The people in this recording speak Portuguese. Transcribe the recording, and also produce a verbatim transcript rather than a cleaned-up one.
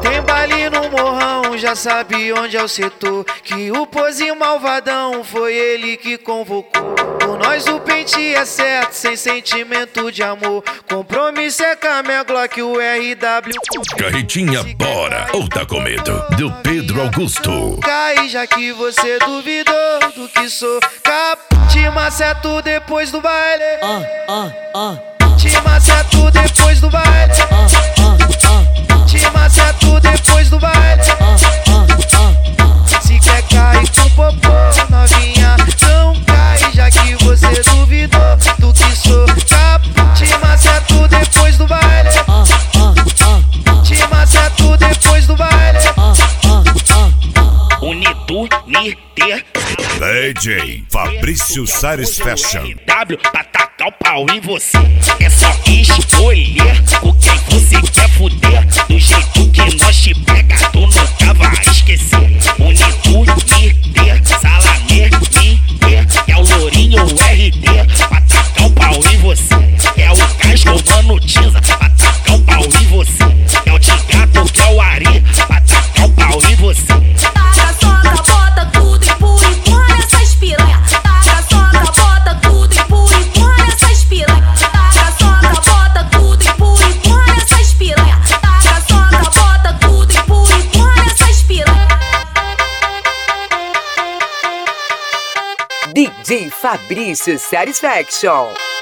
Tem baile no morrão, já sabe onde é o setor. Que o Pose malvadão foi ele que convocou. Por nós o pente é certo, sem sentimento de amor. Compromisso é com a minha Glock, o R W. Carretinha, bora! Ou tá com medo? Do Pedro Augusto. Cai, já que você duvidou do que sou capaz. Te maceto depois do baile. Ah, ah, ah. Te maceto depois do baile. Ah, ah, ah. Te maceto depois do baile. Ah, ah, ah. Se quer cair com popô, novinha, não cai, já que você duvidou do que sou capaz. Te maceto depois do baile. Ah, ah, ah. Te maceto depois do baile. Ah, ah, ah. Unitu, Niter, D J Fabrício Sares Fashion. W pra tacar o pau em você. É só escolher com quem você quer fuder. Do jeito que nós te pega, tu nunca vai esquecer. Unitu, Niter, Salamé, Niter. É o Lourinho, o R D pra tacar o pau em você. É o Casco, mano, Tiza pra tacar o pau em você. É o Tigato, que é o Ari pra tacar o pau em você. Taca, soca, bota tudo, empurra, empurra nessas piranha. Taca, soca, bota tudo, empurra, empurra nessas piranha. Taca, soca, bota tudo, empurra, empurra nessas piranha. Taca, soca, bota tudo, empurra, empurra nessas piranha. D J Fabrício Satisfaction.